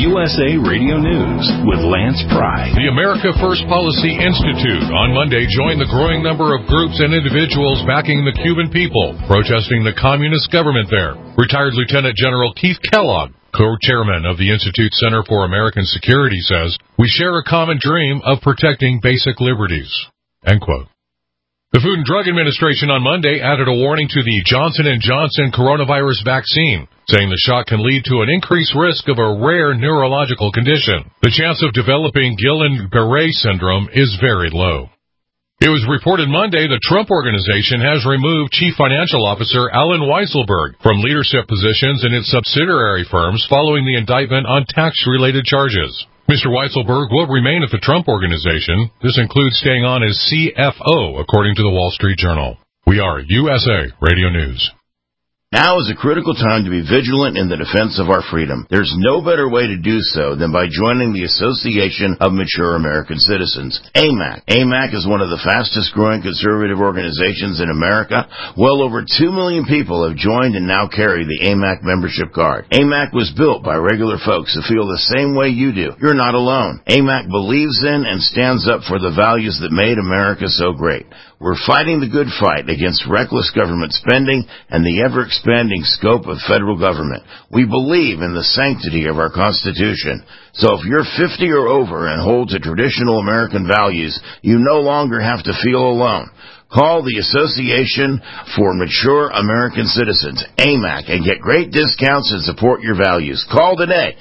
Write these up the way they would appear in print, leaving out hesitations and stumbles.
USA Radio News with Lance Pry. The America First Policy Institute on Monday joined the growing number of groups and individuals backing the Cuban people, protesting the communist government there. Retired Lieutenant General Keith Kellogg, co-chairman of the Institute Center for American Security, says, "We share a common dream of protecting basic liberties." End quote. The Food and Drug Administration on Monday added a warning to the Johnson & Johnson coronavirus vaccine, saying the shot can lead to an increased risk of a rare neurological condition. The chance of developing Guillain-Barré syndrome is very low. It was reported Monday the Trump Organization has removed Chief Financial Officer Allen Weisselberg from leadership positions in its subsidiary firms following the indictment on tax-related charges. Mr. Weisselberg will remain at the Trump Organization. This includes staying on as CFO, according to the Wall Street Journal. We are USA Radio News. Now is a critical time to be vigilant in the defense of our freedom. There's no better way to do so than by joining the Association of Mature American Citizens, AMAC. AMAC is one of the fastest growing conservative organizations in America. Well over 2 million people have joined and now carry the AMAC membership card. AMAC was built by regular folks who feel the same way you do. You're not alone. AMAC believes in and stands up for the values that made America so great. We're fighting the good fight against reckless government spending and the ever-expanding scope of federal government. We believe in the sanctity of our Constitution. So if you're 50 or over and hold to traditional American values, you no longer have to feel alone. Call the Association for Mature American Citizens, AMAC, and get great discounts and support your values. Call today,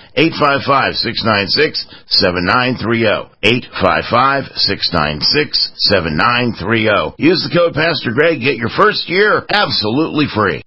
855-696-7930, 855-696-7930. Use the code Pastor Greg, get your first year absolutely free.